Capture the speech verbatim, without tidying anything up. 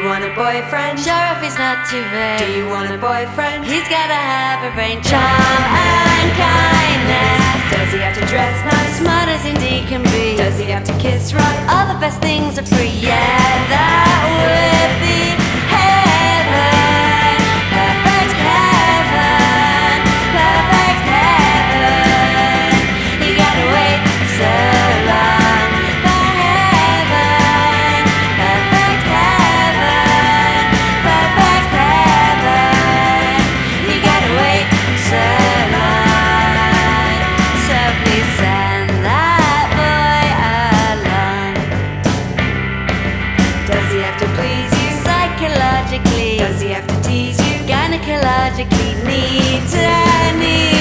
want a boyfriend? Sure if he's not too vain. Do you want a boyfriend? He's gotta have a brain, charm and kindness. Does he have to dress nice? Smart as indeed can be. Does he have to kiss right? All the best things are free. Yeah, that would be heaven. Perfect heaven. Perfect heaven. You gotta wait so long for heaven. Perfect heaven. Perfect heaven. You gotta wait so long. So please send that boy along. Does he have to please you? Psychologically. Does he have to tease you? Gynecologically. Need to need